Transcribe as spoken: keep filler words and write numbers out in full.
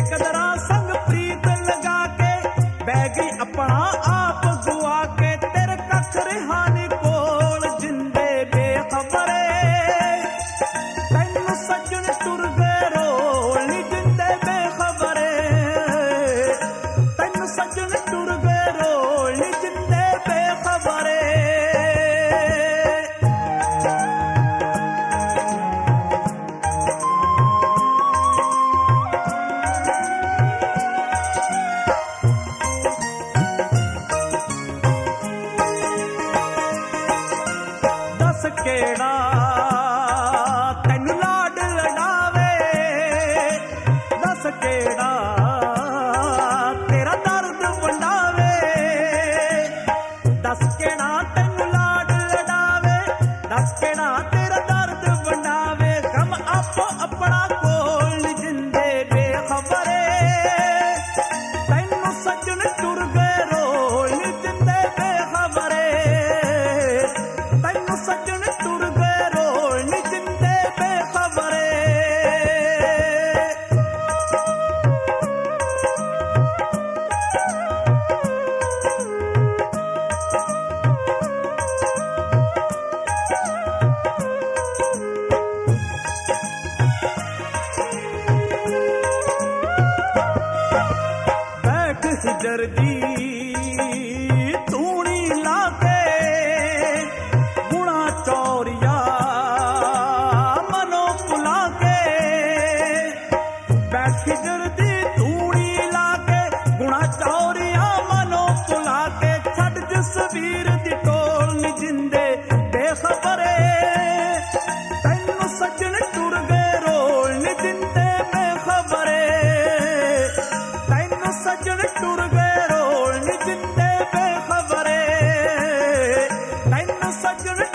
बेकदरा संग प्रीत लगा के बह गई अपना आप गुआ के तेरे कख रिहानी कोल जिंदे बेखबरे तैनू सजन टुर गए रोल नी जिंदे बेखबरे तैनू सजन टुर गए रोल नी जिंदे बेखबरे केड़ा तैनू लाड लड़ावे दस केड़ा तेरा दर्द वंडावे दस केड़ा तैनू लाड लड़ावे दस केड़ा तेरा दर्द वंडावे गम आपो अपना कोल जिंदे बेखबरे तैनू सजन टुर गए रोल जिंदे बेखबरे तैनू सजन जर्दी तूनी लाके गुणा चौरिया मनो कुला के बैठ जर्दी तूनी लाके गुणा चौरिया मनो कुला के छड़ जसवीर दी टोल नी जिंदे बेखबरे तैनू सजन टुर गए रोल नी जिंदे बेखबरे तैनू सजन टुर गए रोल नी जिंदे बेखबरे तैनू सजन